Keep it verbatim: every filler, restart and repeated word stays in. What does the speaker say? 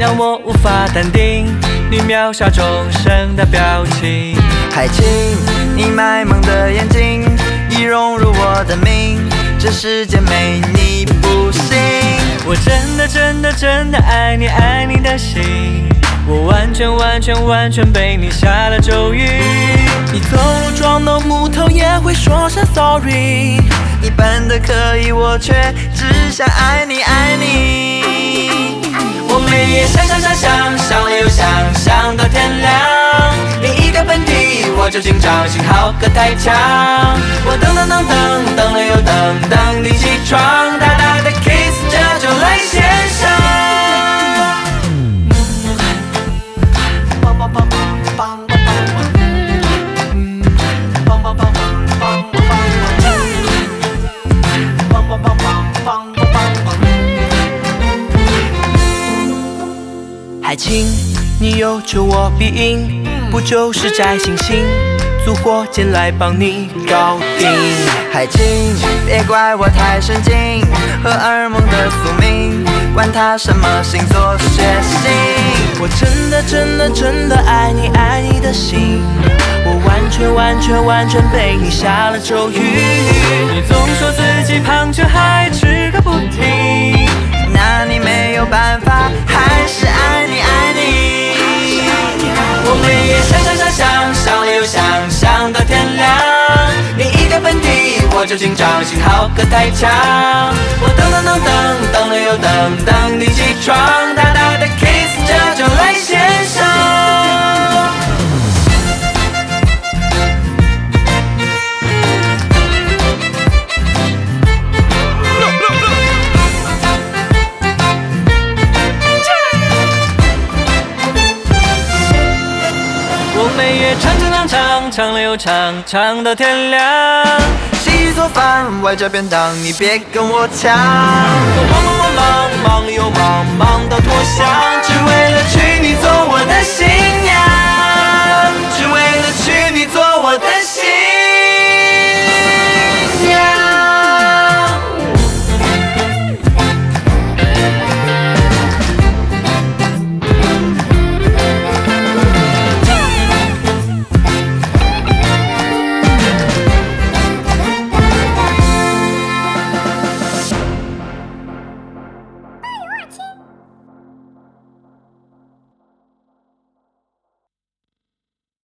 让我无法淡定。你秒杀众生的表情， 爱情，你卖萌的眼睛已融入我的命，这世界没你不行。 我真的真的真的爱你，爱你的心，我完全完全完全被你下了咒语。 你走路撞到木头也会说声 sorry， 你笨得可以，我却只想爱你爱你。 我每夜想想想想想了又想，想到天亮。你一个喷嚏，我就紧张，幸好隔太强。我等等等等等了又等，等你起床，大大的 kiss， 这就来献上。 爱情，你有求我必应，不就是摘星星，租火箭来帮你搞定。 爱情，别怪我太神经，荷尔蒙的宿命，管他什么星座血型。 我真的真的真的爱你爱你的心，我完全完全完全被你下了咒语。 你总说自己胖却还吃个不停， 那你没有办法，还是爱你爱你。 我每夜想想想想想了又想，想到天亮。你一个喷嚏，我就紧张，幸好隔太强。我等等等等等了又等，等你起床，大大的 kiss， 这就来献上。我每夜唱唱唱唱，唱了又唱，唱到天亮。 洗做饭，外加便当，你别跟我抢。 我忙忙忙忙忙了又忙，忙到脱相， 只为了娶你做我的